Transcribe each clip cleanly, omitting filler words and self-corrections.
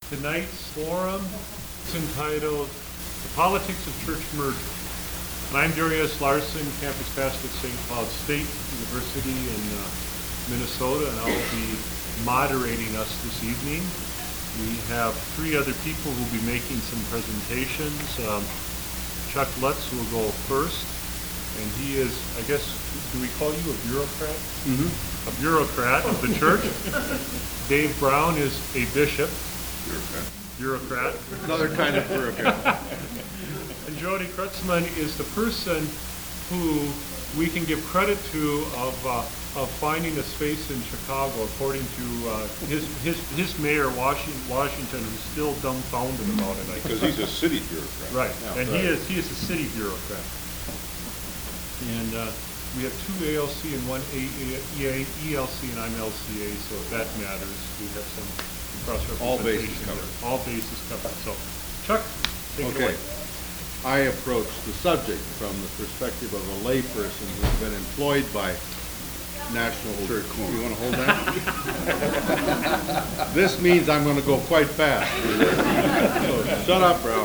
Tonight's forum is entitled The Politics of Church Merger. And I'm Jerry S. Larson, campus pastor at St. Cloud State University in Minnesota, and I'll be moderating us this evening. We have three other people who will be making some presentations. Chuck Lutz will go first, and he is, I guess, do we call you a bureaucrat? Mm-hmm. A bureaucrat of the church. Dave Brown is a bishop. Bureaucrat. Another kind of bureaucrat. And Jody Krutzman is the person who we can give credit to of finding a space in Chicago, according to his mayor, Washington, who's still dumbfounded about it. Because he's a city bureaucrat. Right, Yeah, and right. he is a city bureaucrat. And we have two ALC and one ELC, and I'm LCA, so if that matters, we have some cross-representation. All bases there. covered. All bases covered. So, Chuck, take it away. I approach the subject from the perspective of a layperson who's been employed by National Church. You want to hold that? This means I'm going to go quite fast. So, shut up, Brown.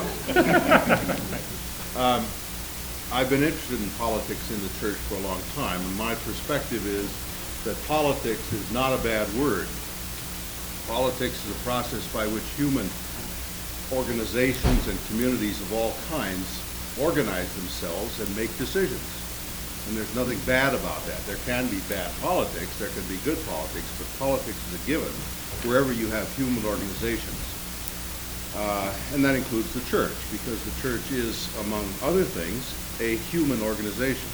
I've been interested in politics in the church for a long time, and my perspective is that politics is not a bad word. Politics is a process by which human organizations and communities of all kinds organize themselves and make decisions. And there's nothing bad about that. There can be bad politics, there can be good politics, but politics is a given wherever you have human organizations. And that includes the church, because the church is, among other things, a human organization.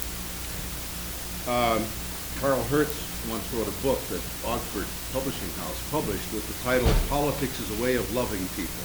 Carl Hertz once wrote a book that Oxford Publishing House published with the title Politics is a Way of Loving People.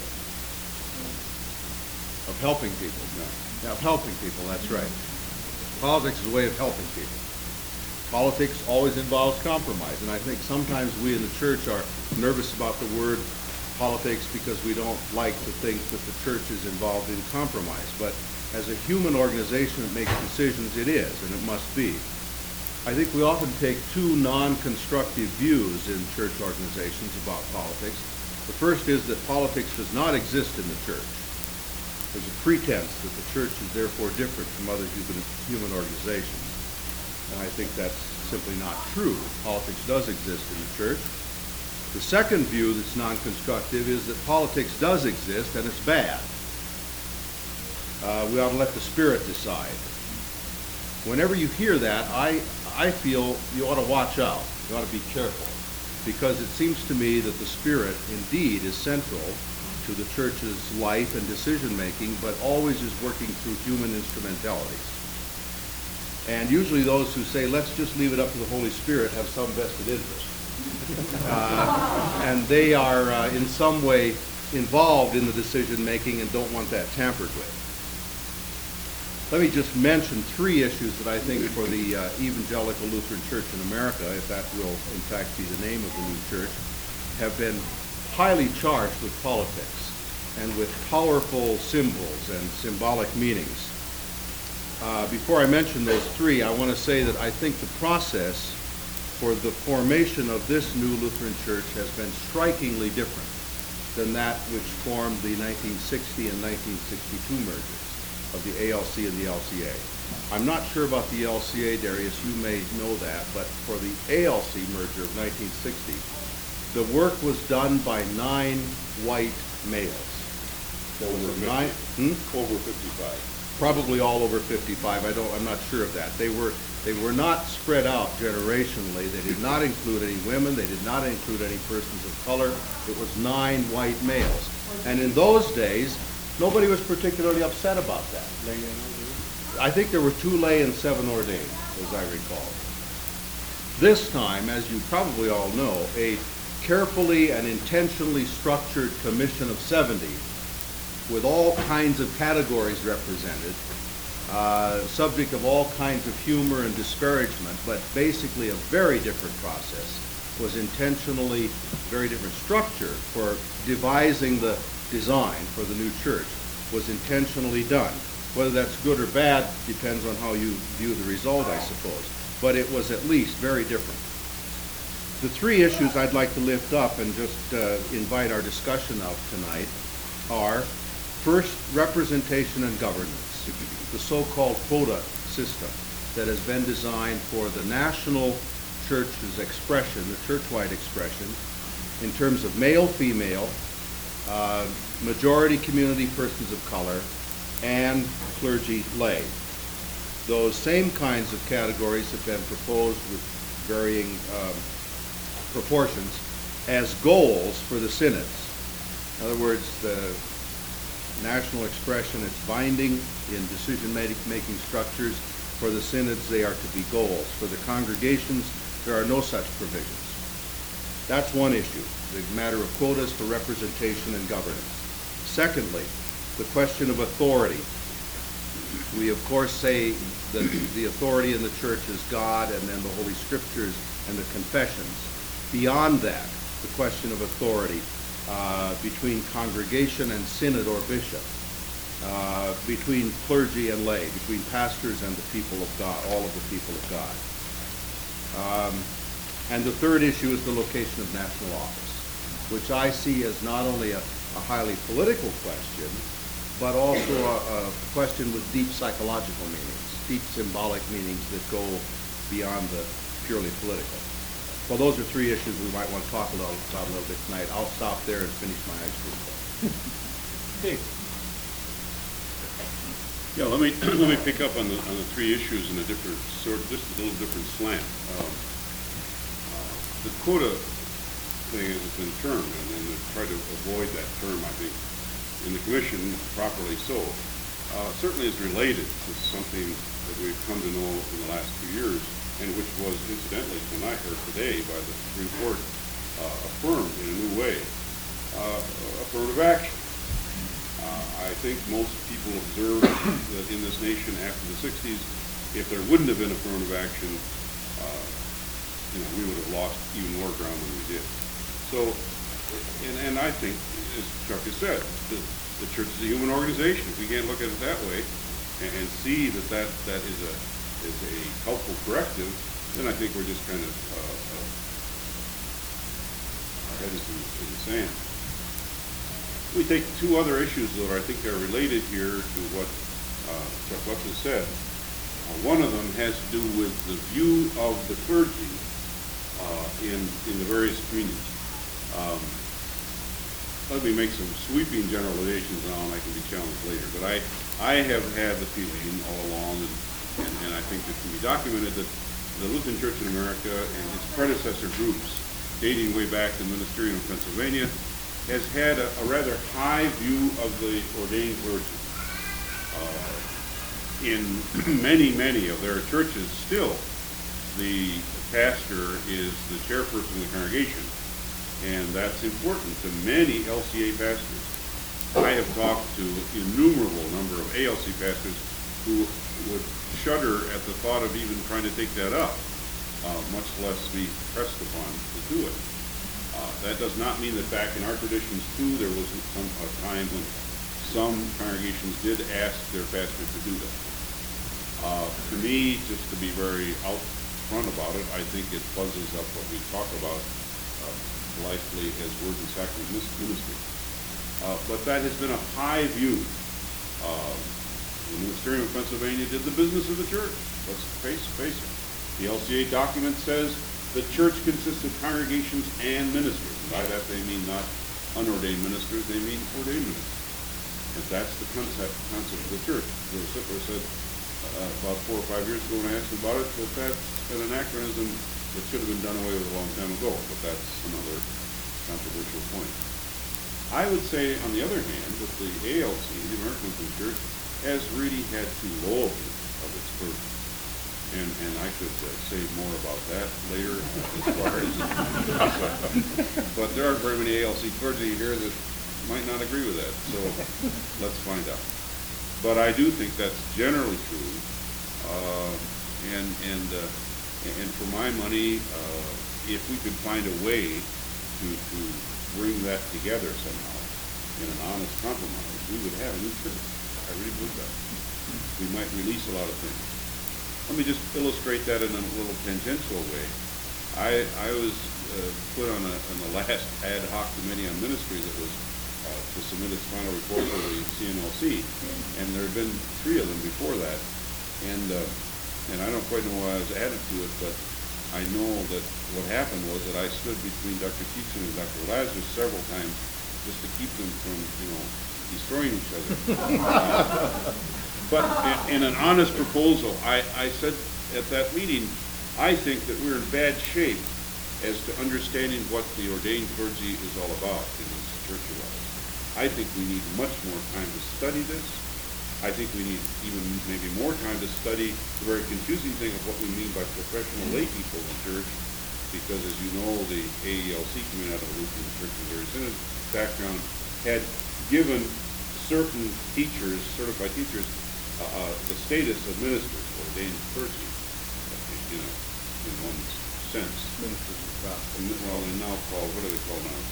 Of helping people. Yeah, of helping people, that's right. Politics is a way of helping people. Politics always involves compromise, and I think sometimes we in the church are nervous about the word politics because we don't like to think that the church is involved in compromise. But as a human organization that makes decisions, it is, and it must be. I think we often take two non-constructive views in church organizations about politics. The first is that politics does not exist in the church. There's a pretense that the church is therefore different from other human organizations. And I think that's simply not true. Politics does exist in the church. The second view that's non-constructive is that politics does exist and it's bad. We ought to let the Spirit decide. Whenever you hear that, I feel you ought to watch out. You ought to be careful. Because it seems to me that the Spirit indeed is central to the church's life and decision-making, but always is working through human instrumentalities. And usually those who say, let's just leave it up to the Holy Spirit, have some vested interest. And they are in some way involved in the decision-making and don't want that tampered with. Let me just mention three issues that I think for the Evangelical Lutheran Church in America, if that will in fact be the name of the new church, have been highly charged with politics and with powerful symbols and symbolic meanings. Before I mention those three, I want to say that I think the process for the formation of this new Lutheran church has been strikingly different than that which formed the 1960 and 1962 mergers of the ALC and the LCA. I'm not sure about the LCA, Darius, you may know that, but for the ALC merger of 1960, the work was done by 9 white males. Over 55. Probably all over 55. I'm not sure of that. They were not spread out generationally. They did not include any women. They did not include any persons of color. It was 9 white males. And in those days, nobody was particularly upset about that. I think there were 2 lay and 7 ordained, as I recall. This time, as you probably all know, a carefully and intentionally structured commission of 70 with all kinds of categories represented, subject of all kinds of humor and disparagement, but basically a very different process, was intentionally very different structure for devising the design for the new church, was intentionally done. Whether that's good or bad depends on how you view the result, I suppose. But it was at least very different. The three issues I'd like to lift up and just invite our discussion of tonight are, first, representation and governance, the so-called quota system that has been designed for the national church's expression, the church-wide expression, in terms of male, female, majority community persons of color, and clergy lay. Those same kinds of categories have been proposed with varying proportions as goals for the synods. In other words, the national expression, it's binding in decision-making structures. For the synods, they are to be goals. For the congregations, there are no such provisions. That's one issue, the matter of quotas for representation and governance. Secondly, the question of authority. We, of course, say that the authority in the church is God and then the Holy Scriptures and the confessions. Beyond that, the question of authority between congregation and synod or bishop, between clergy and lay, between pastors and the people of God, all of the people of God. And the third issue is the location of national office, which I see as not only a highly political question, but also a question with deep psychological meanings, deep symbolic meanings that go beyond the purely political. Well, those are three issues we might want to talk about a little bit tonight. I'll stop there and finish my ice cream. Dave? Yeah, let me pick up on the three issues in a different sort, just a little different slant. The quota thing has been termed, and they try to avoid that term, I think, in the commission, properly so. Certainly is related to something that we've come to know in the last few years, and which was incidentally tonight or today by the Supreme Court affirmed in a new way, affirmative action. I think most people observed that in this nation after the 60s, if there wouldn't have been affirmative action, we would have lost even more ground than we did. So, and I think, as Chuck has said, the church is a human organization. If we can't look at it that way and see that is a helpful corrective, then I think we're just kind of our head is in the sand. We take two other issues that I think are related here to what Chuck Wetzel said. One of them has to do with the view of the clergy in the various communities. Let me make some sweeping generalizations now, and I can be challenged later. But I have had the feeling all along, and I think it can be documented, that the Lutheran Church in America and its predecessor groups, dating way back to the Ministerium of Pennsylvania, has had a rather high view of the ordained clergy. In many of their churches still, the pastor is the chairperson of the congregation, and that's important to many LCA pastors. I have talked to innumerable number of ALC pastors who would shudder at the thought of even trying to take that up, much less be pressed upon to do it. That does not mean that back in our traditions too, there was a time when some congregations did ask their pastor to do that. To me, just to be very out front about it, I think it fuzzes up what we talk about blithely as word and sacrament ministry. But that has been a high view. The Ministerium of Pennsylvania did the business of the church. Let's face it. The LCA document says the church consists of congregations and ministers. By that they mean not unordained ministers, they mean ordained ministers. And that's the concept of the church. Joe Sittler said about 4 or 5 years ago when I asked him about it, that's an anachronism that should have been done away with a long time ago, but that's another controversial point. I would say, on the other hand, that the ALC, the American Lutheran Church, has really had too low a view of its clergy. And I could say more about that later as far as, but there aren't very many ALC clergy here that might not agree with that, so let's find out. But I do think that's generally true, and for my money, if we could find a way to bring that together somehow in an honest compromise, we would have a new church. I really believe that. We might release a lot of things. Let me just illustrate that in a little tangential way. I was put on the last ad hoc committee on ministry that was to submit its final report for the CNLC, and there had been 3 of them before that, and I don't quite know why I was added to it, but I know that what happened was that I stood between Dr. Keatson and Dr. Lazarus several times just to keep them from, destroying each other. But in an honest proposal, I said at that meeting, I think that we're in bad shape as to understanding what the ordained clergy is all about in this church of ours. I think we need much more time to study this. I think we need even maybe more time to study the very confusing thing of what we mean by professional lay people in church, because as you know, the AELC coming out of the Lutheran Church Missouri Synod background had given certain teachers, certified teachers, the status of ministers, ordained clergy, in one sense. Ministers of the gospel. Well, they're now called, what are they called now?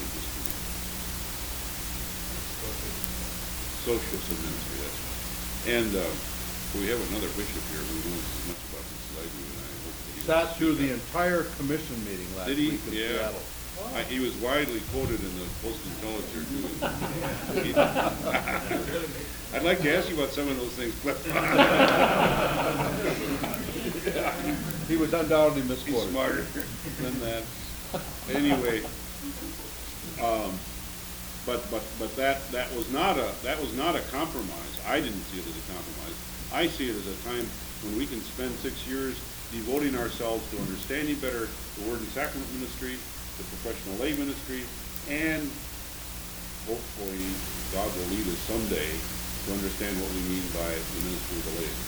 Socialist ministry, that's right. And we have another bishop here who knows as much about this as I do, and I hope that he... Sat through the entire commission meeting last Did he? week in Yeah. Seattle. He was widely quoted in the Post-Intelligencer, too. I'd like to ask you about some of those things, Cliff. He was undoubtedly He's misquoted. smarter than that. Anyway, but that was not a compromise. I didn't see it as a compromise. I see it as a time when we can spend 6 years devoting ourselves to understanding better the Word and Sacrament ministry, the professional lay ministry, and hopefully God will lead us someday to understand what we mean by the ministry of the laity.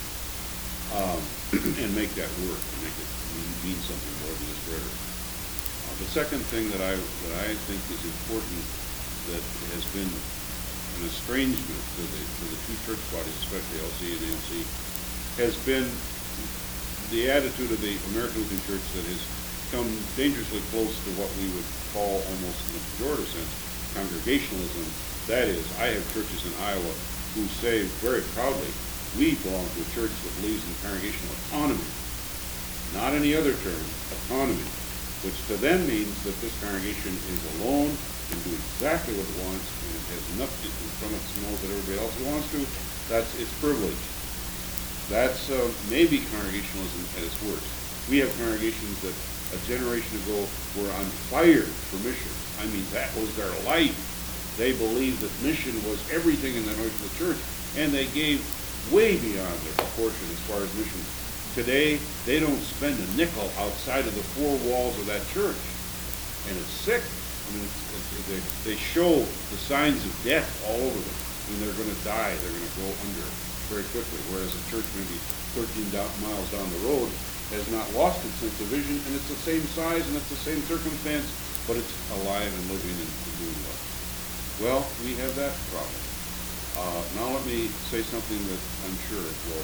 And make that work, and make it mean something more than just rhetoric. The second thing that I think is important that has been an estrangement to the 2 church bodies, especially LCA and AMC, has been the attitude of the American Lutheran Church that has come dangerously close to what we would call, almost in a pejorative sense, congregationalism. That is, I have churches in Iowa who say very proudly, we belong to a church that believes in congregational autonomy, not any other term, autonomy, which to them means that this congregation is alone and do exactly what it wants, and it has nothing from its nose that everybody else wants to. That's its privilege. That's maybe congregationalism at its worst. We have congregations that a generation ago were on fire for mission. I mean, that was their life. They believed that mission was everything in the life of the church, and they gave way beyond their proportion as far as mission. Today, they don't spend a nickel outside of the 4 walls of that church, and it's sick. I mean, they show the signs of death all over them. I mean, they're going to die. They're going to go under very quickly, whereas a church maybe 13 miles down the road has not lost its sense of vision, and it's the same size and it's the same circumstance, but it's alive and living and doing well. Well, we have that problem. Now let me say something that I'm sure will.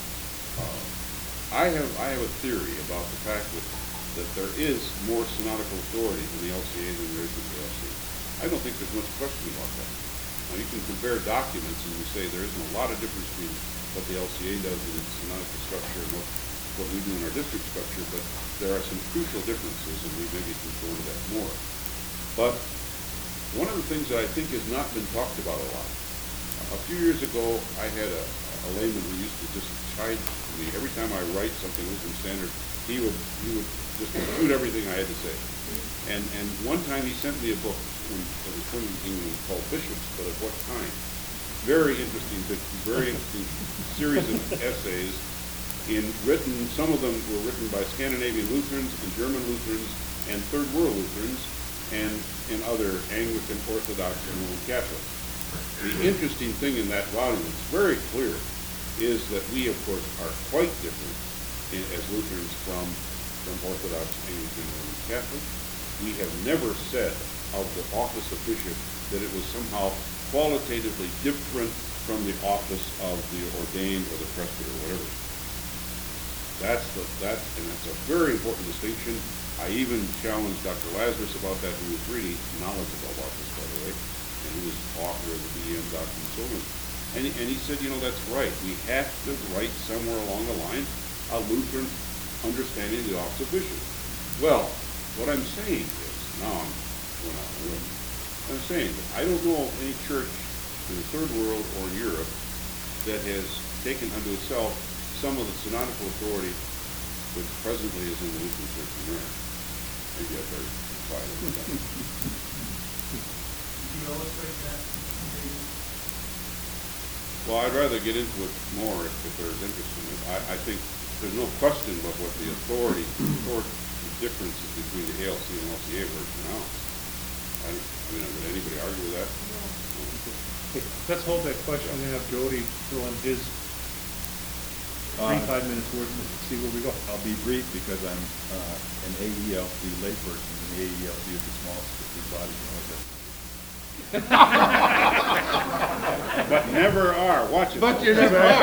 I have a theory about the fact that there is more synodical authority in the LCA than there is in the LC. I don't think there's much question about that. Now you can compare documents and you say there isn't a lot of difference between what the LCA does in its synodical structure and what we do in our district structure, but there are some crucial differences, and we maybe can go into that more. But one of the things that I think has not been talked about a lot, a few years ago I had a layman who used to just chide me every time I write something Lutheran Standard. He would just refute everything I had to say. And one time he sent me a book that was printed in England called Bishops, but at what time? Very interesting series of essays. Some of them were written by Scandinavian Lutherans and German Lutherans and Third World Lutherans and other Anglican, Orthodox, and Roman Catholics. The interesting thing in that volume, it's very clear, is that we, of course, are quite different as Lutherans from Orthodox, Anglican, and Roman Catholic. We have never said of the office of bishop that it was somehow qualitatively different from the office of the ordained or the presbyter or whatever. That's a very important distinction. I even challenged Dr. Lazarus about that, who was really knowledgeable about this, by the way, and who was author of the BEM Doctrine and so on. And he said, that's right. We have to write somewhere along the line a Lutheran understanding of the office of bishop. Well, what I'm saying is, now I'm going out of the room. I'm saying that I don't know of any church in the third world or in Europe that has taken unto itself some of the synodical authority which presently is in the Lutheran Church of America. Maybe I better try it. Could you illustrate that? Well, I'd rather get into it more if there's interest in it. I think there's no question about what the the differences between the ALC and LCA were pronounced. I mean, would anybody argue with that? Let's hold that question and have Jody fill in his 5 minutes worth and see where we go. I'll be brief because I'm an AELC layperson, and the AELC is the smallest of the bodies in Oregon. But never are. Watch it. But you never are.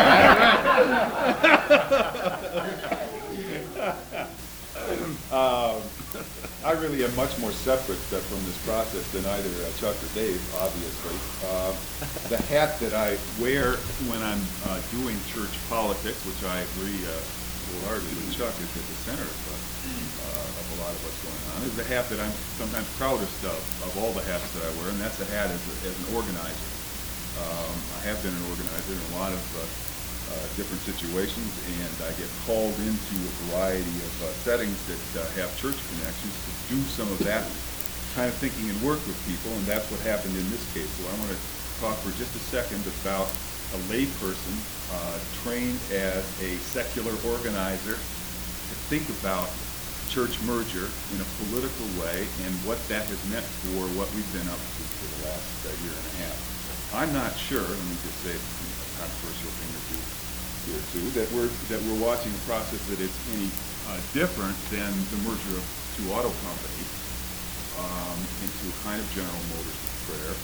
I really am much more separate from this process than either Chuck or Dave, obviously. The hat that I wear when I'm doing church politics, which I agree wholeheartedly with Chuck, is at the center of a lot of what's going on, is the hat that I'm sometimes proudest of all the hats that I wear, and that's the hat as an organizer. I have been an organizer in a lot of different situations, and I get called into a variety of settings that have church connections to do some of that kind of thinking and work with people, and that's what happened in this case. So I want to talk for just a second about a layperson trained as a secular organizer to think about church merger in a political way and what that has meant for what we've been up to for the last year and a half. I'm not sure, let me just say a controversial thing or two here too, that we're watching a process that is any different than the merger of two auto companies into a kind of General Motors of prayer.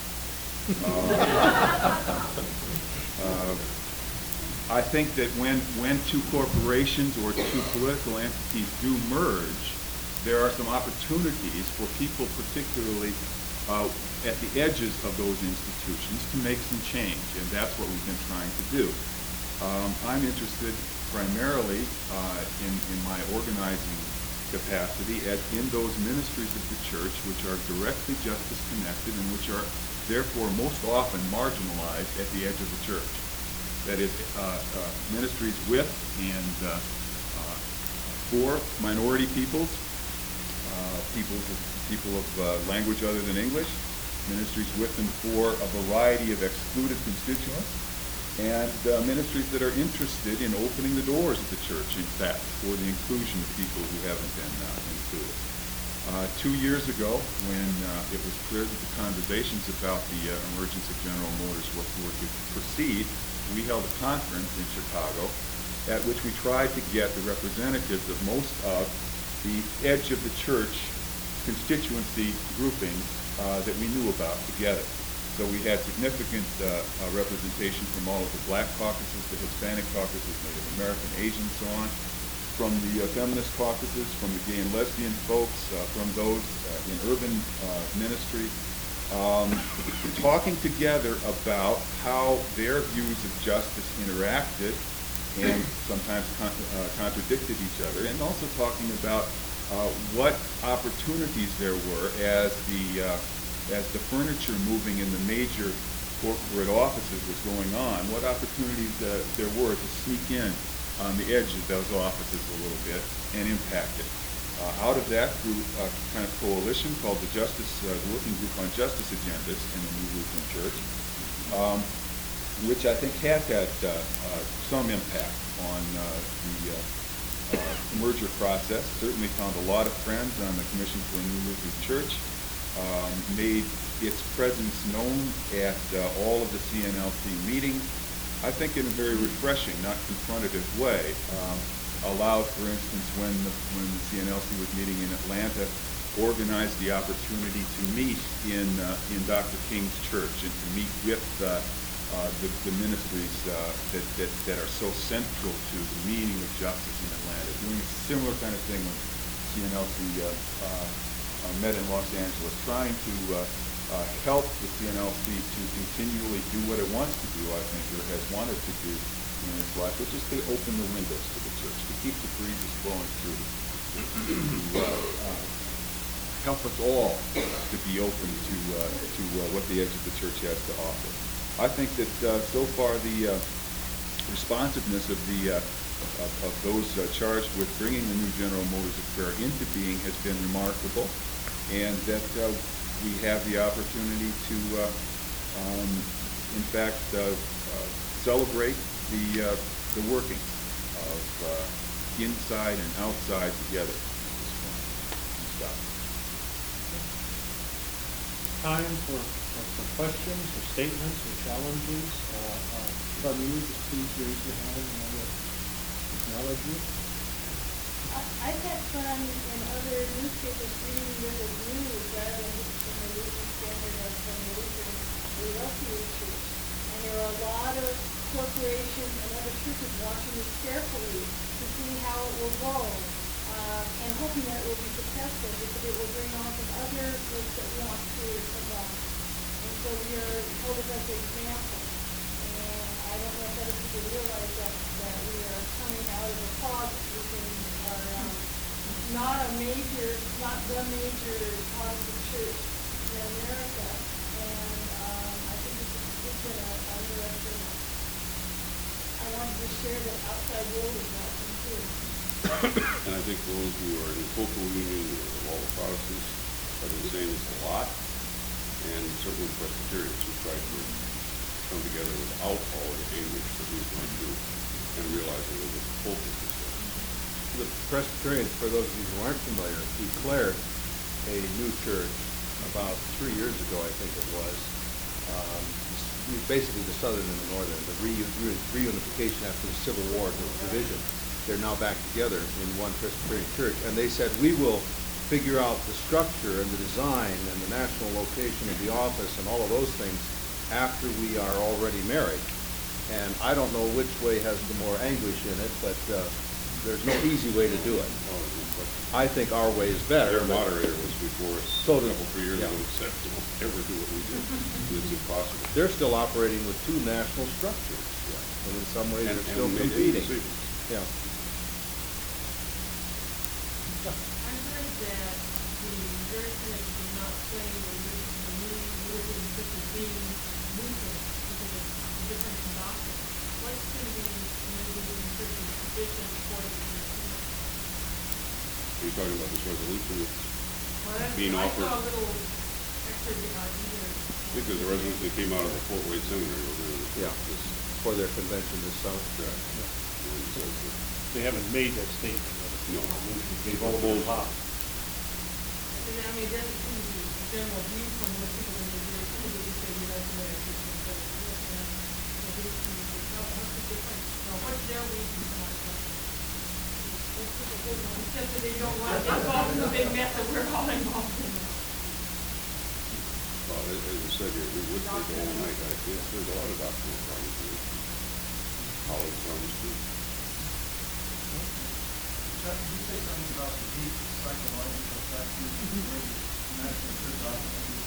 I think that when two corporations or two political entities do merge, there are some opportunities for people, particularly at the edges of those institutions, to make some change, and that's what we've been trying to do. I'm interested primarily in my organizing capacity in those ministries of the church which are directly justice connected and which are therefore most often marginalized at the edge of the church. That is, ministries with and for minority peoples, people of language other than English, ministries with and for a variety of excluded constituents, and ministries that are interested in opening the doors of the church, in fact, for the inclusion of people who haven't been included. 2 years ago, when it was clear that the conversations about the emergence of General Motors were to proceed, we held a conference in Chicago at which we tried to get the representatives of most of the edge of the church constituency groupings that we knew about together. So we had significant representation from all of the Black caucuses, the Hispanic caucuses, Native American, Asian, so on, from the feminist caucuses, from the gay and lesbian folks, from those in urban ministry, talking together about how their views of justice interacted and sometimes contradicted each other, and also talking about what opportunities there were as the furniture moving in the major corporate offices was going on, what opportunities there were to sneak in on the edge of those offices a little bit and impact it. Out of that grew a kind of coalition called the Working Group on Justice Agendas in the New Lutheran Church, which I think has had some impact on the merger process. Certainly found a lot of friends on the Commission for a New Lutheran Church, made its presence known at all of the CNLC meetings, I think in a very refreshing, not confrontative way. Allowed, for instance, when the CNLC was meeting in Atlanta, organized the opportunity to meet in Dr. King's church and to meet with the ministries that are so central to the meaning of justice in Atlanta. Doing a similar kind of thing when CNLC met in Los Angeles, trying to help the CNLC to continually do what it wants to do, I think, or has wanted to do in its life, which is to open the windows to the church, to keep the breezes blowing through, help us all to be open to what the Edge of the Church has to offer. I think that so far the responsiveness of those charged with bringing the new General Motors of Prayer into being has been remarkable, and that we have the opportunity to, in fact, celebrate the working of inside and outside together. Stop. Time for questions or statements or challenges from you. Just please raise your hand and I will acknowledge you. I've had fun in other newspapers reading the news rather than just from the Lutheran Standard or from the Lutheran Philadelphia Church. And there are a lot of corporations and other churches watching this carefully to see how it will go, and hoping that it will be successful because it will bring on some other groups that want to adopt. And so we are held as an example. And I don't know if other people realize that we are coming out of a closet. We are not the major Protestant church in America. And I think it's been a interesting. I wanted to share that outside world is watching too. And I think those who are in full communion with all the Protestants have been saying this a lot, and certainly Presbyterians who try to come together without all the anguish that we've gone through and realizing that the pulpit is there. The Presbyterians, for those of you who aren't familiar, declared a new church about 3 years ago, I think it was. Basically the southern and the northern, the reunification after the Civil War division. They're now back together in one Presbyterian church, and they said, we will figure out the structure and the design and the national location of the office and all of those things after we are already married. And I don't know which way has the more anguish in it, but there's no easy way to do it. I think our way is better. Their moderator was before us So a does- couple, 3 years yeah. ago, said, don't ever do what we did. It's impossible. They're still operating with two national structures, and in some ways And they're still made a competing. decision. Yeah. I heard that the American did not claim the new European Christian being Lutheran because of different doctrine. What's going to be the new Lutheran Christian position for the European? Are you talking about this resolution that's Well, being I offered? saw a little extra either. I think there's a resolution that came out of the Fort Wayne Seminary over there. Yeah. For their convention this summer. Correct. And it says that They haven't made that statement. No. They've all Both. And I mean, it doesn't seem to be a general view from most people in the European, they just say we like the way our Christians go to this, and so these people say, no, what's the difference? No, what's their reason for not going? Except that they don't want to get involved in the big mess that we're all involved in. Well, as I said here, we would take all night. Yes, there's a lot of doctrinal problems here. College problems too. Chuck, did you say something about the deep psychological factors where the national church offices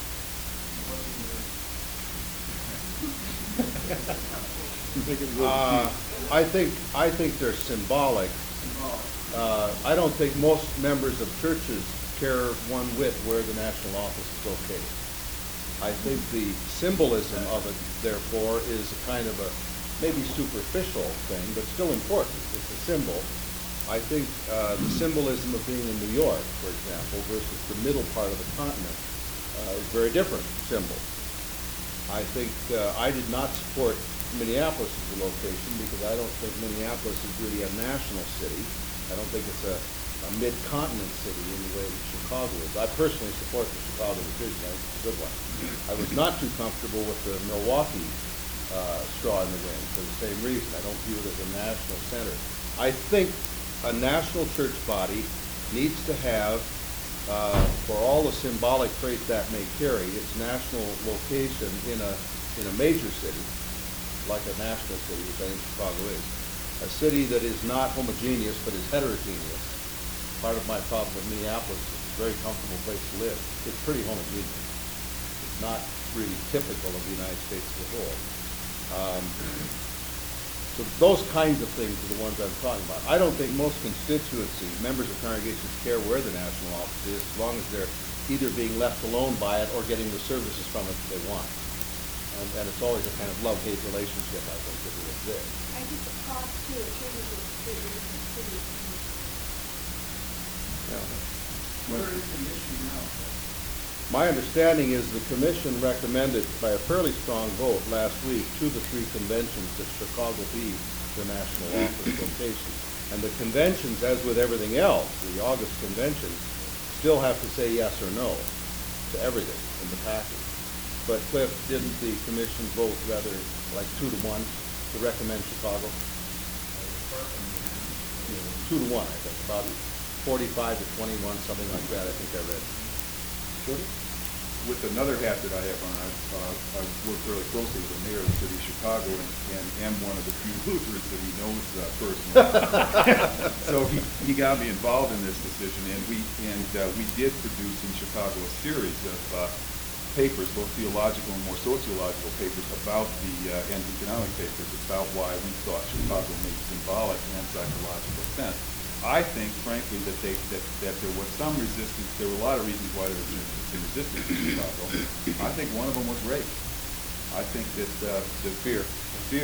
I think they're symbolic. I don't think most members of churches care one whit where the national office is located. I think the symbolism of it, therefore, is a kind of a maybe superficial thing, but still important. It's a symbol. I think the symbolism of being in New York, for example, versus the middle part of the continent is very different symbol. I think I did not support Minneapolis as a location because I don't think Minneapolis is really a national city. I don't think it's a mid-continent city in the way that Chicago is. I personally support the Chicago decision. I think it's a good one. I was not too comfortable with the Milwaukee straw in the wind for the same reason. I don't view it as a national center. I think a national church body needs to have, for all the symbolic trait that may carry, its national location in a major city, like a national city, which I think Chicago is. A city that is not homogeneous but is heterogeneous. Part of my problem with Minneapolis is it's a very comfortable place to live. It's pretty homogeneous. It's not really typical of the United States as a whole. So those kinds of things are the ones I'm talking about. I don't think most constituencies, members of congregations, care where the national office is, as long as they're either being left alone by it or getting the services from it that they want. And it's always a kind of love-hate relationship, I think, that will exist. I think the cost too, it changes the city. Yeah. Where is the issue now? My understanding is the commission recommended by a fairly strong vote last week to the three conventions that Chicago be the national office location. And the conventions, as with everything else, the August conventions, still have to say yes or no to everything in the package. But Cliff, didn't the commission vote rather like 2-1 to recommend Chicago? 2-1, I think, about 45 to 21, something like that, I think I read. With another hat that I have on, I've worked fairly closely with the mayor of the city of Chicago and am one of the few Lutherans that he knows personally. So he got me involved in this decision, and we did produce in Chicago a series of papers, both theological and more sociological papers about and economic papers about why we thought Chicago made symbolic and psychological sense. I think, frankly, that there was some resistance. There were a lot of reasons why there was some resistance in Chicago. I think one of them was race. I think that the fear of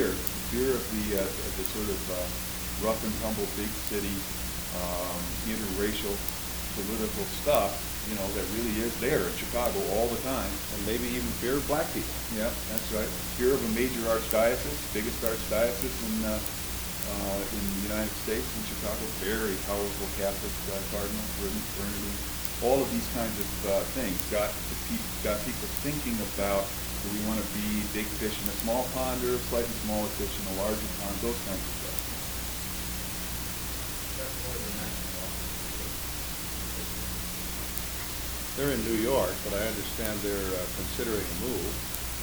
the sort of rough and tumble big city interracial political stuff, that really is there in Chicago all the time. And maybe even fear of black people. Yeah, that's right. Fear of a major archdiocese, biggest archdiocese in the United States, in Chicago, very powerful Catholic cardinal, Bernardine. All of these kinds of things got people thinking about, do we want to be big fish in a small pond or slightly smaller fish in a larger pond, those kinds of stuff. They're in New York, but I understand they're considering a move.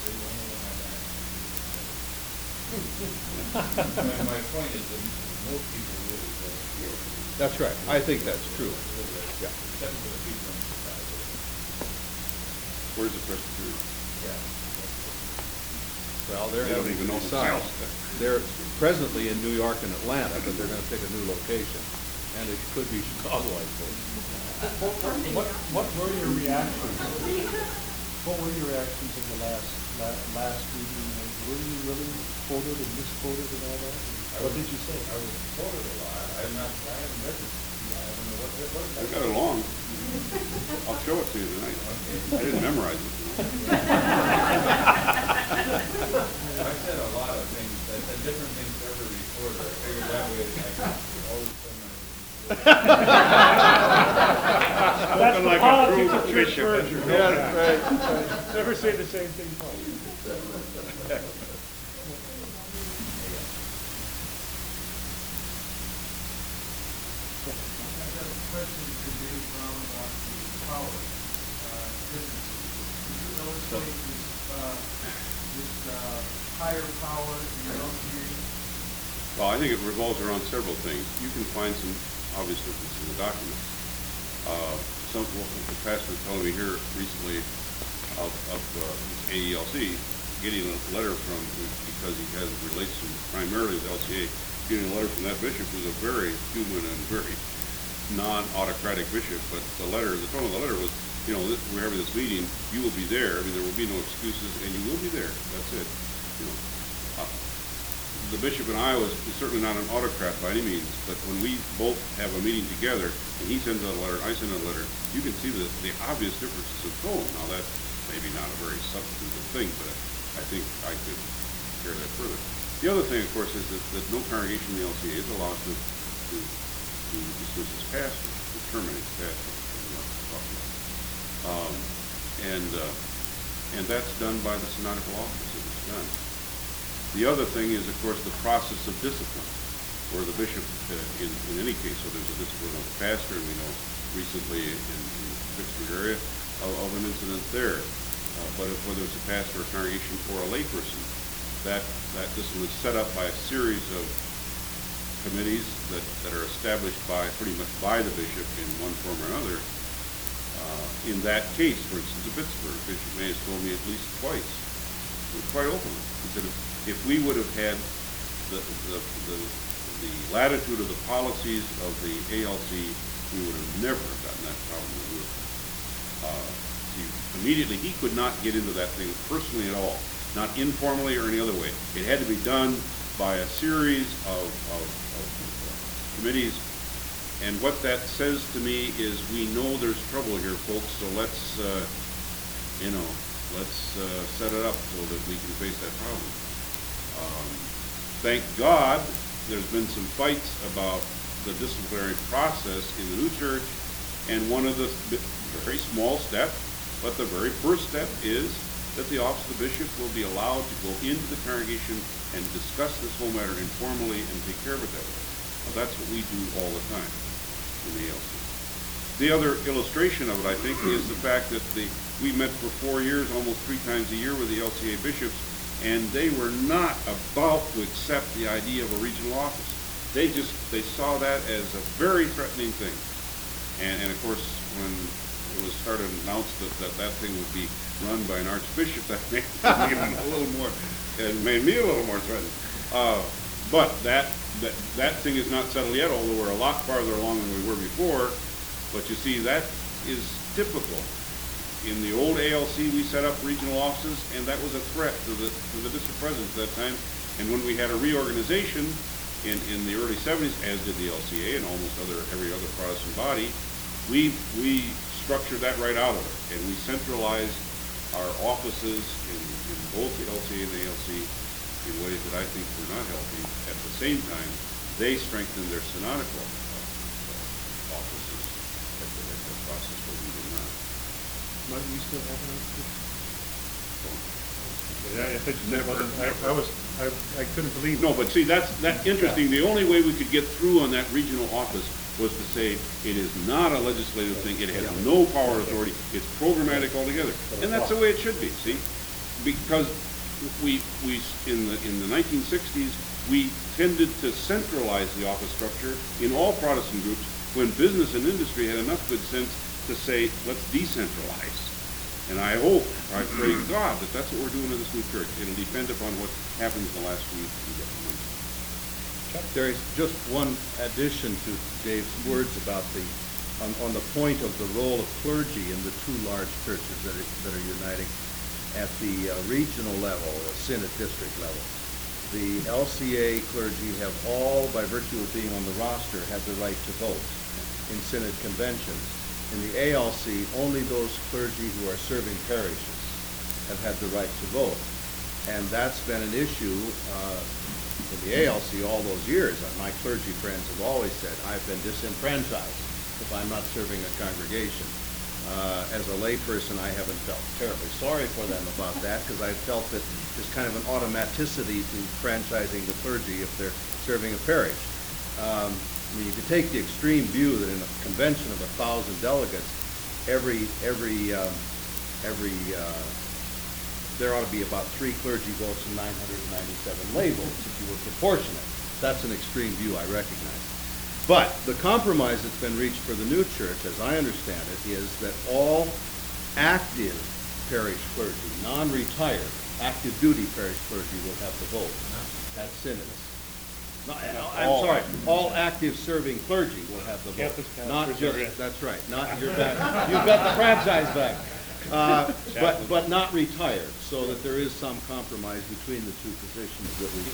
My point is that most people really don't feel it. That's right. I think that's true. Yeah. Except for the people in Chicago. Where's the Presbyterian? Yeah. Well, they're They don't having even to know decide. themselves. They're presently in New York and Atlanta, but they're going to pick a new location, and it could be Chicago, I suppose. What were your reactions? What were your reactions in the last meeting? Were you really quoted and misquoted and all that? What did you say? I was quoted a lot. I haven't read it. I don't know what I got it along. I'll show it to you tonight. I didn't memorize it. I said a lot of things, I said different things to every reporter. I figured that way I could always put my... That's the like a politics true of church bishop. merger. Yeah, right. Never say the same thing twice. I've got a question to Dave Brown about the power differences. You illustrate this higher power in your LCA. Well, I think it revolves around several things. You can find some obvious differences in the documents. The pastor was telling me here recently of AELC getting a letter from, because he has relations primarily with LCA, getting a letter from that bishop who's a very human and very non-autocratic bishop. But the tone of the letter was, we're having this meeting, you will be there. I mean, there will be no excuses, and you will be there. That's it. The bishop in Iowa is certainly not an autocrat by any means, but when we both have a meeting together, and he sends out a letter, I send out a letter, you can see the obvious differences of tone. Now, that's maybe not a very substantive thing, but I think I could carry that further. The other thing, of course, is that no congregation in the LCA is allowed to dismiss its pastor, to terminate the pastor. And that's done by the synodical office, if it's done. The other thing is, of course, the process of discipline, where the bishop, in any case, so there's a discipline of the pastor, and we know recently in the Pittsburgh area of an incident there. But whether it's a pastor, a congregation, or a layperson, that discipline is set up by a series of committees that are established pretty much by the bishop in one form or another. In that case, for instance, in Pittsburgh, Bishop May has told me at least twice, quite openly, he said, if we would have had the latitude of the policies of the ALC, we would have never gotten that problem removed. Immediately, he could not get into that thing personally at all, not informally or any other way. It had to be done by a series of committees. And what that says to me is, we know there's trouble here, folks, so let's set it up so that we can face that problem. Thank God, there's been some fights about the disciplinary process in the new church, and one of the very small steps, but the very first step is that the office of the bishop will be allowed to go into the congregation and discuss this whole matter informally and take care of it that way. Well, that's what we do all the time in the ALC. The other illustration of it, I think, is the fact that we met for 4 years, almost 3 times a year with the LCA bishops, and they were not about to accept the idea of a regional office. They saw that as a very threatening thing. And of course, when it was started and announced that thing would be run by an archbishop, that made me a little more, it made me a little more threatened. But that thing is not settled yet, although we're a lot farther along than we were before. But you see, that is typical. In the old ALC, we set up regional offices, and that was a threat to the district presidents at that time. And when we had a reorganization in the early 70s, as did the LCA and almost every other Protestant body, we structured that right out of it, and we centralized our offices in both the LCA and the ALC in ways that I think were not healthy. At the same time, they strengthened their synodical offices at the process, but we did not. Martin, you still have an archbishop? I thought you said wasn't. I couldn't believe. No, but see, that's interesting. The only way we could get through on that regional office was to say it is not a legislative thing. It has no power or authority. It's programmatic altogether, and that's the way it should be. See, because we in the 1960s we tended to centralize the office structure in all Protestant groups, when business and industry had enough good sense to say, let's decentralize. And I pray God that that's what we're doing in this new church. It'll depend upon what happens in the last week. There is just one addition to Dave's words about on the point of the role of clergy in the 2 large churches that are uniting at the regional level, or synod district level. The LCA clergy have all, by virtue of being on the roster, had the right to vote in synod conventions. In the ALC, only those clergy who are serving parishes have had the right to vote. And that's been an issue in the ALC all those years. My clergy friends have always said, I've been disenfranchised if I'm not serving a congregation. As a layperson, I haven't felt terribly sorry for them about that, because I felt that there's kind of an automaticity to franchising the clergy if they're serving a parish. I mean, you could take the extreme view that in a convention of 1,000 delegates, there ought to be about 3 clergy votes and 997 lay votes if you were proportionate. That's an extreme view, I recognize. But the compromise that's been reached for the new church, as I understand it, is that all active parish clergy, non-retired, active duty parish clergy will have the vote at synods. I'm sorry, all active serving clergy will have the vote. Not just, that's right, not, you've got the franchise back. But not retired, so that there is some compromise between the 2 positions that we.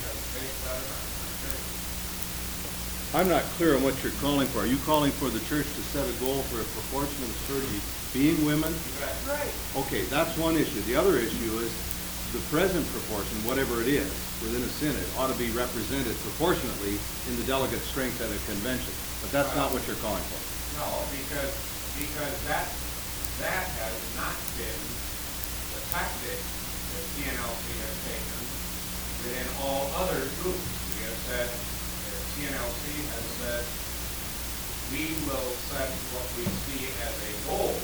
I'm not clear on what you're calling for. Are you calling for the church to set a goal for a proportion of its clergy being women? Right. Okay, that's one issue. The other issue is the present proportion, whatever it is, within a synod, ought to be represented proportionately in the delegate strength at a convention. But that's not what you're calling for. No, because that has not been the tactic that TNLC has taken within all other groups. We have said, TNLC has said, we will set what we see as a goal.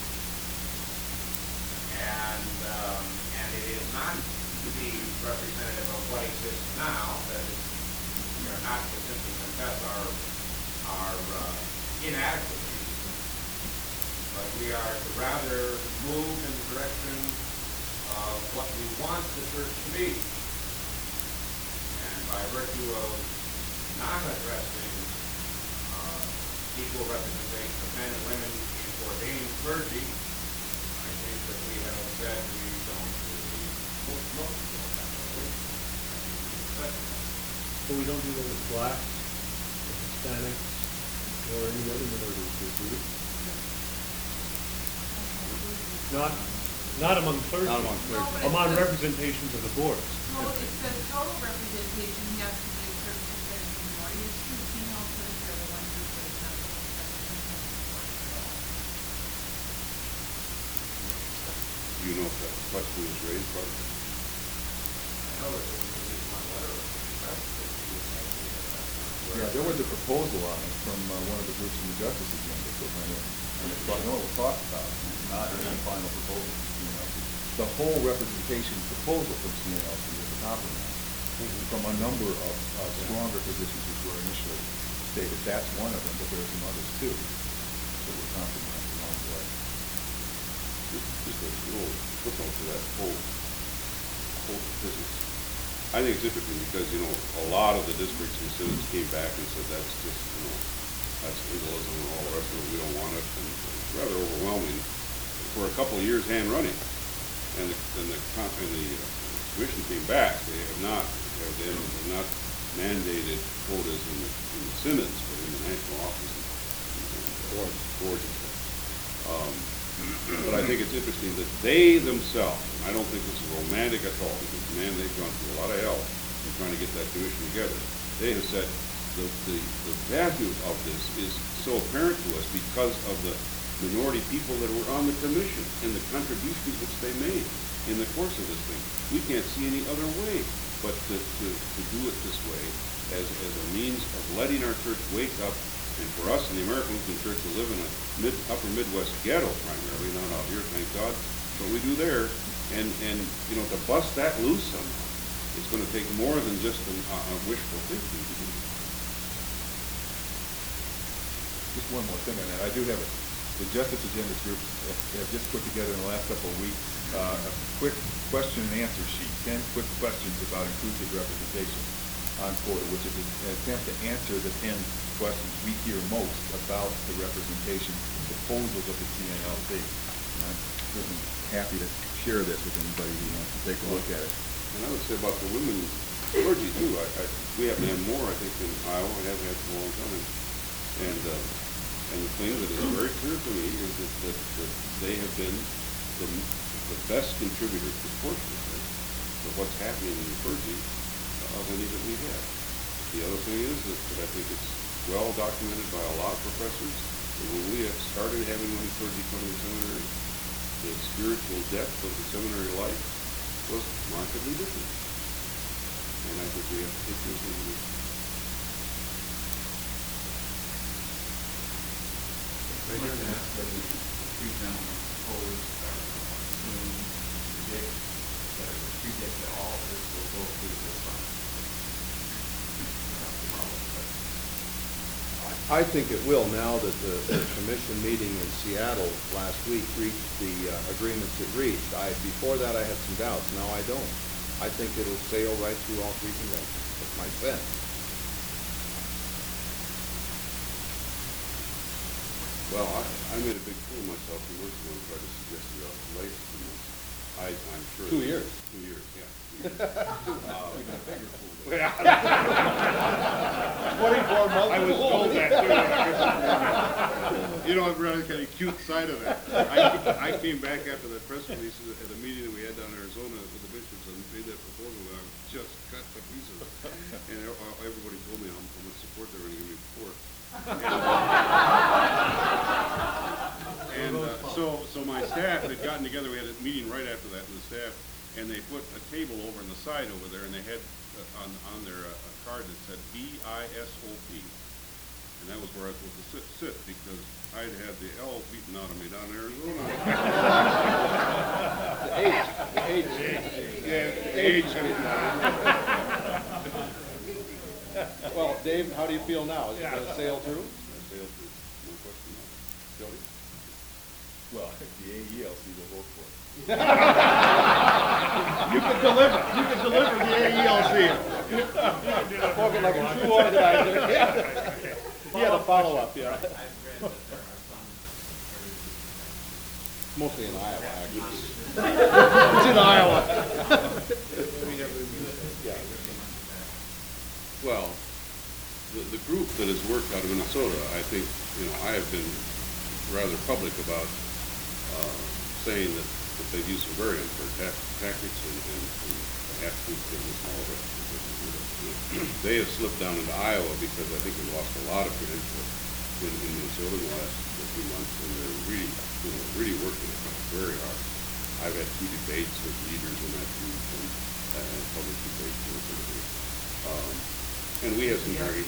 And it is not to be representative of what exists now, that is, we are not to simply confess our inadequacies, but we are to rather move in the direction of what we want the church to be. And by virtue of not addressing equal representation of men and women in ordained clergy, I think that we have said we don't really look for that way. But we don't do that with blacks, Hispanics, or any other minority group, do we? Not among clergy. Not among clergy. No, but it Among says- representations of the boards. No, it says total representation has to be a certain percentage of minority. It's true, female clergy are the one group that is not represented in the board at all. Do you know if that question was raised, Bart? I know that there was at least one letter of request that we would like to get that. Yeah, there was a proposal on it from one of the groups in the justice agenda, so I know it was talked about, not in the final proposal from CNLC. The whole representation proposal from CNLC is a compromise from a number of stronger positions which were initially stated. That's one of them, but there are some others too that were compromised along the way. Just a little footnote to that whole business. I think it's interesting because, a lot of the districts and cities came back and said that's just, that's legalism and all the rest of it, we don't want it, and it's rather overwhelming. For a couple of years hand running, and the commission came back, they have not mandated quotas in the synods, but in the national office and boards and stuff. But I think it's interesting that they themselves, and I don't think this is romantic at all, because man, they've gone through a lot of hell in trying to get that commission together. They have said the value of this is so apparent to us because of the minority people that were on the commission and the contributions which they made in the course of this thing. We can't see any other way but to do it this way as a means of letting our church wake up. And for us in the American Lutheran Church to live in a upper Midwest ghetto primarily, not out here, thank God, but we do there, and to bust that loose somehow, it's going to take more than just a wishful thinking. Just one more thing on that. I do have the Justice Agenda group have just put together in the last couple of weeks a quick question and answer sheet, 10 quick questions about inclusive representation on quota, which is an attempt to answer the 10 questions we hear most about the representation proposals of the CNLC. And I'm certainly happy to share this with anybody who wants to take a look at it. And I would say about the women's clergy too, we haven't had more, I think, in Iowa, we haven't had for a long time. And the thing that is very clear to me is that they have been the best contributors proportionately to what's happening in the clergy of any that we have. The other thing is that I think it's well documented by a lot of professors that when we have started having women clergy come to the seminary, the spiritual depth of the seminary life was markedly different. And I think we have to take this into I'd like to ask whether the three gentlemen proposed assume predict that all of this will go through this fund. I think it will now that the commission meeting in Seattle last week reached the agreements it reached. Before that I had some doubts, now I don't. I think it'll sail right through all three conventions, that's my sense. Well, I made a big fool of myself 2 months ago and tried to suggest you out late 2 months. I'm sure. 2 years. 2 years, yeah. Yeah. 24 months. I was told that too. I'm really kind of cute side of that. I came back after that press release at a meeting that we had down in Arizona with the bishops and made that proposal and I was just cut to pieces. And everybody told me how much support they were going to give me for it. So my staff had gotten together, we had a meeting right after that with the staff, and they put a table over on the side over there, and they had on their a card that said BISOP. And that was where I was supposed to sit because I'd had the L beaten out of me down in Arizona. Well, Dave, how do you feel now? Is it going to sail through? Sailed through, no question about it. Jody? Well, I think the AELC will vote for it. You can deliver the AELC. Spoken like a true organizer. Yeah. He had a follow-up, yeah. I've read that there are some areas of Mostly in Iowa, actually. It's in Iowa. Well, the group that has worked out of Minnesota, I think, I have been rather public about saying that they've used some very unfair tactics and half-truths and all of it. They have slipped down into Iowa because I think they've lost a lot of credentials in Minnesota in the last few months, and they're really working it very hard. I've had 2 debates with leaders in that group and public debates and everything. And we have some very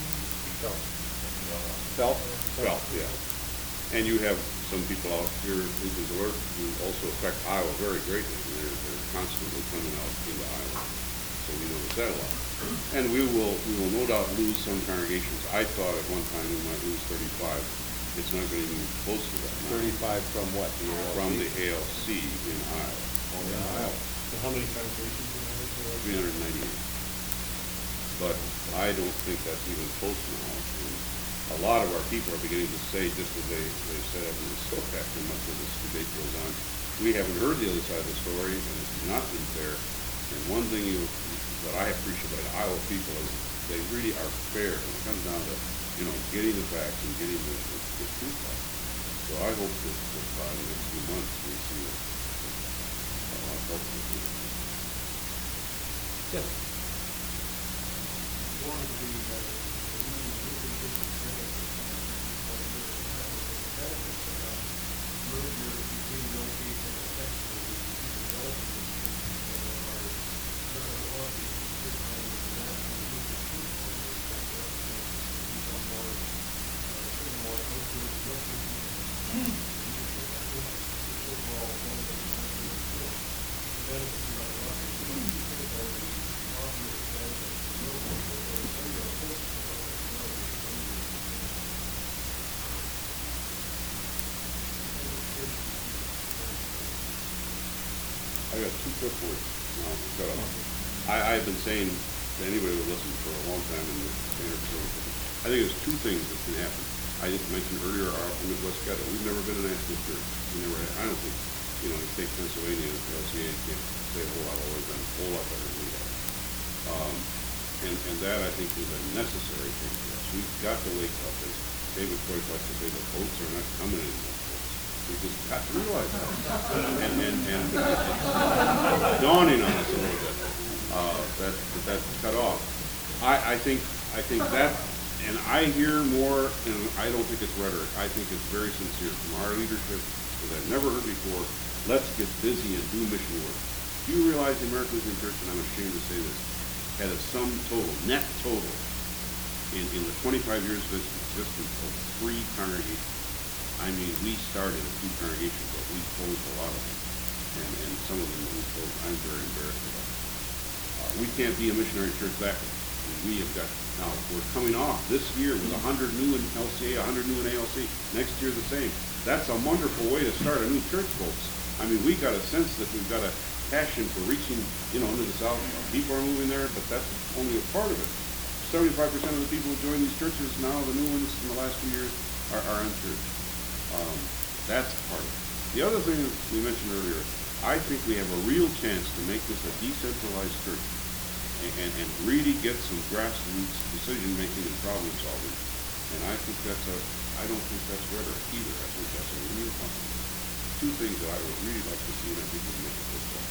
felt, yeah. And you have some people out here, Lucas Alert, who also affect Iowa very greatly, and they're constantly coming out into Iowa. So we notice that a lot. And we will no doubt lose some congregations. I thought at one time we might lose 35. It's not going to even be close to that now. 35 from what? The ALC? From the ALC in Iowa. Oh, in Iowa. So how many congregations do you have? 398. But I don't think that's even close now. And a lot of our people are beginning to say, just as they said up in the SOCAC, and much of this debate goes on, we haven't heard the other side of the story, and it's not been fair. And one thing that I appreciate about Iowa people is they really are fair. And it comes down to, getting the facts and getting the truth out. So I hope that by the next few months we see a lot of help. Yes. One of the merger between the LCA and the Texas I got 2 quick words. No, shut up. I've been saying to anybody who listened for a long time in the standard facility, I think there's 2 things that can happen. I just mentioned earlier our Midwest schedule. We've never been a national church. We never had. I don't think, you take Pennsylvania, the LCA can't say a whole lot, always done a whole lot better than we have. And that I think is a necessary thing for us. We've got to wake up, as David Coyce likes to say, the boats are not coming anymore. We just have to realize that. And it's dawning on us a little bit, that's cut off. I think that, and I hear more, and I don't think it's rhetoric, I think it's very sincere from our leadership, that I've never heard before. Let's get busy and do mission work. Do you realize the American Lutheran Church, and I'm ashamed to say this, had a sum total, net total, in the 25 years of its existence of 3 congregations. I mean, we started a few congregations, but we closed a lot of them. And some of them we closed, I'm very embarrassed about. We can't be a missionary church that way. We have got, now, we're coming off this year with 100 new in LCA, 100 new in ALC. Next year the same. That's a wonderful way to start a new church, folks. I mean, we got a sense that we've got a passion for reaching, into the South. People are moving there, but that's only a part of it. 75% of the people who join these churches now, the new ones in the last few years, are unchurched. That's part of it. The other thing that we mentioned earlier, I think we have a real chance to make this a decentralized church and really get some grassroots decision-making and problem-solving. And I think I don't think that's rhetoric either. I think that's a real possibility. 2 things that I would really like to see, and I think we can make it work.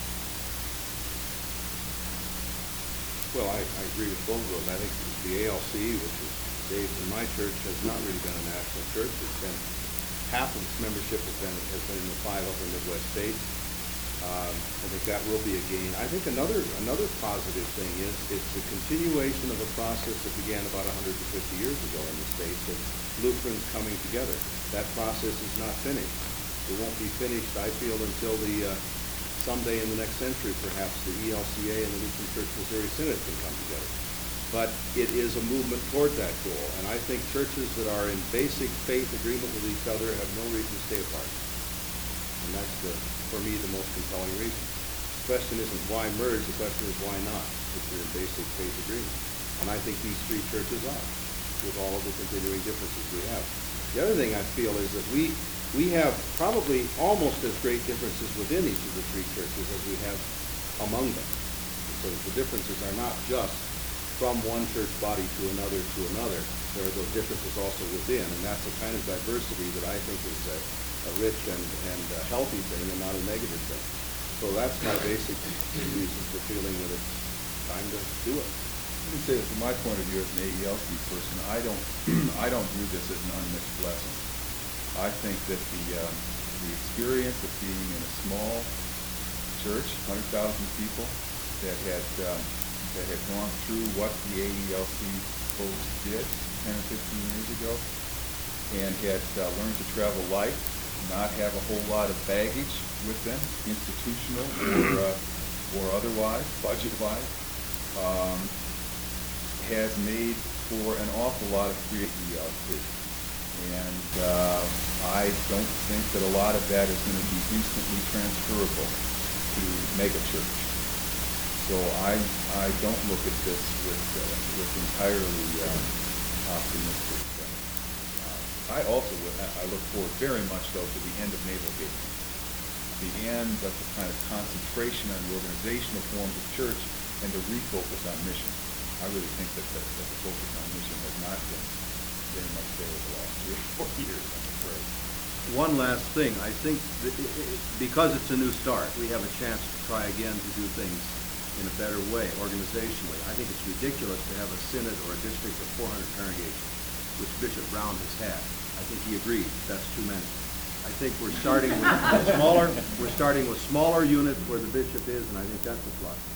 Well, I agree with both of those. I think the ALC, which is Dave in my church, has not really been a national church. It's been half of its membership has been in the 5 upper Midwest states. I think that will be a gain. I think another positive thing is it's the continuation of a process that began about 150 years ago in the States of Lutherans coming together. That process is not finished. It won't be finished, I feel, until someday in the next century, perhaps, the ELCA and the Lutheran Church Missouri Synod can come together. But it is a movement toward that goal, and I think churches that are in basic faith agreement with each other have no reason to stay apart. And that's, for me, the most compelling reason. question isn't why merge, the question is why not, if you're in basic faith agreement. And I think these three churches are, with all of the continuing differences we have. The other thing I feel is that we have probably almost as great differences within each of the three churches as we have among them. So the differences are not just from one church body to another. There are those differences also within, and that's a kind of diversity that I think is a rich and healthy thing and not a negative thing. So that's my basic reason for feeling that it's time to do it. Let me say that from my point of view as an AELC person, I don't view this as an unmixed blessing. I think that the experience of being in a small church, 100,000 people, that had gone through what the AELC folks did 10 or 15 years ago, and had learned to travel light, not have a whole lot of baggage with them, institutional or otherwise, budget-wise, has made for an awful lot of free ELC. And I don't think that a lot of that is going to be instantly transferable to megachurch. So I don't look at this with entirely optimistic. I look forward very much though to the end of naval gate, the end of the kind of concentration on the organizational forms of church and the refocus on mission. I really think that the focus on mission has not been very much there the last 3 or 4 years, I'm afraid. One last thing, I think that because it's a new start, we have a chance to try again to do things in a better way, organizationally. I think it's ridiculous to have a synod or a district of 400 congregations, which Bishop Brown has had. I think he agreed, that's too many. I think we're starting with smaller units where the bishop is, and I think that's a plus.